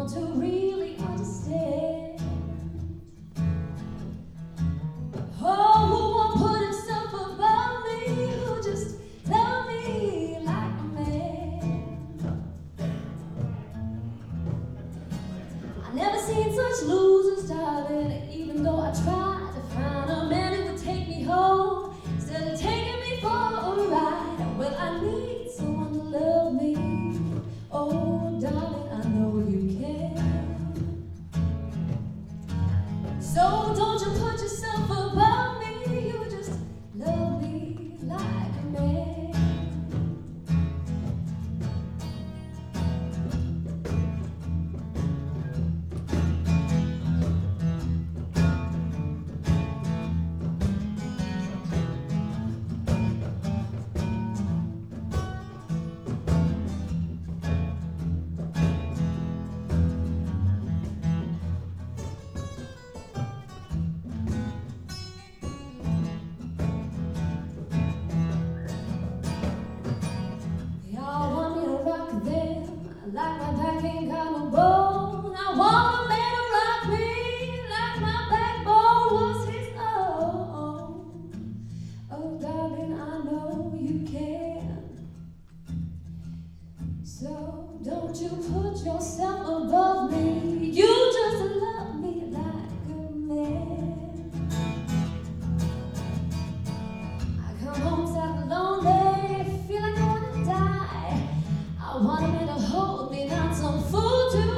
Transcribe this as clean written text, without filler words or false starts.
someone to really understand. Oh, who won't put himself above me, who just love me like a man. I never seen such losers, darling, even though I tried to find a man who would take me home instead of taking me for a ride. Well, I need someone to love me. Oh, darling, I know you can. So don't you put yourself above me, you just love me like a man. Like my back ain't got no bone. I want a man to rock me like my backbone was his own. Oh, darling, I know you can. So don't you put yourself above me. You just love me like a man. I come home sad and lonely, feel like I wanna die. I want a man to hold me, not some fool to